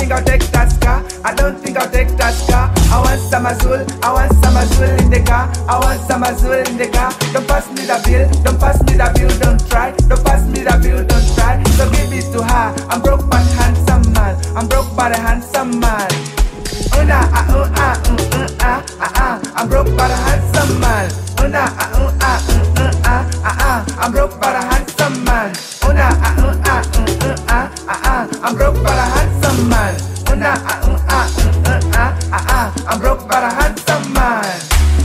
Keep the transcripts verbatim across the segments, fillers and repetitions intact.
think I'll take that car. I don't think I'll take that car. I want some Azul, I want some Azul in the car. I want some Azul in the car. Don't pass me the bill, don't pass me the bill, don't try. Don't pass me the bill, don't try. So give it to her. I'm broke but handsome man. I'm broke but a handsome man. Una ah uh ah uh uh ah ah ah. I'm broke but a handsome man. Una ah uh ah uh uh ah ah ah. I'm broke but a handsome man. Una ah uh ah uh uh ah ah ah. I'm broke but a handsome man. Una ah uh ah uh uh ah ah ah. I'm broke but a handsome man.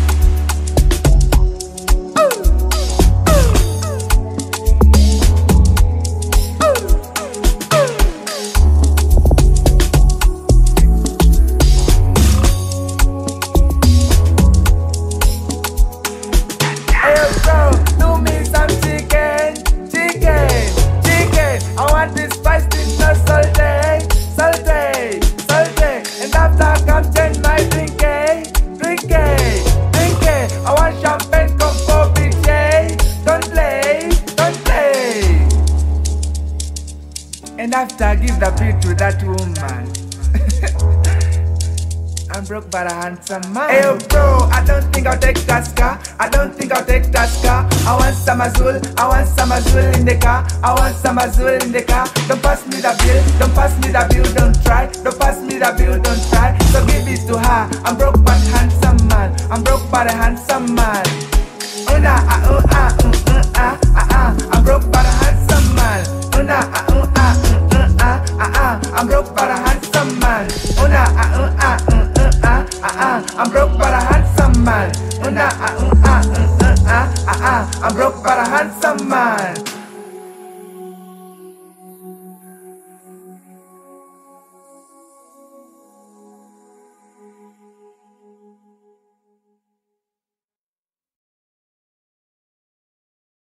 And after, give the beat to that woman. I'm broke but a handsome man. Hey bro, I don't think I'll take that car. I don't think I'll take that car. I want some Azul, I want some Azul in the car. I want some Azul in the car. Don't pass me the bill, don't pass me the bill, don't try. Don't pass me the bill, don't try. So give it to her. I'm broke but handsome man. I'm broke but a handsome man. Una ah uh ah uh uh ah ah ah. I'm broke but a handsome man. Una ah uh ah uh uh ah ah ah. I'm broke but a handsome man. Una ah uh ah uh uh ah ah ah. I'm broke